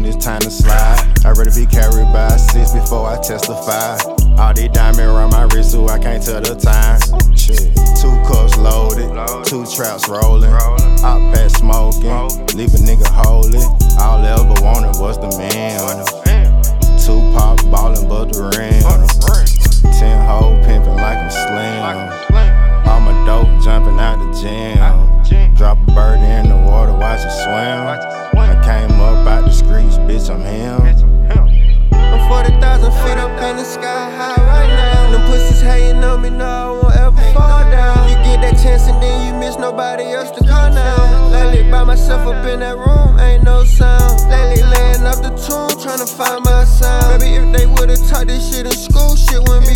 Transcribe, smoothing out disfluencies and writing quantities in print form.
when it's time to slide. I'd rather be carried by a 6 before I testify. All these diamonds around my wrist, so I can't tell the time. Shit. 2 cups loaded, 2 traps rolling, hot pack smoking, leave a nigga holy. All I ever wanted was the man. 2 pop ballin' but the rim. 10 hoe pimpin' like I'm slim. All my dope jumping out the gym. Drop a bird in the water, watch it swim. I came up out the streets, bitch, I'm him. I'm 40,000 feet up in the sky high right now. Them pussies hating on me, no, I won't ever fall down. You get that chance and then you miss nobody else to call now. Lately by myself up in that room, ain't no sound. Lately laying up the tune, tryna find my sound. Maybe if they would've taught this shit in school, shit wouldn't be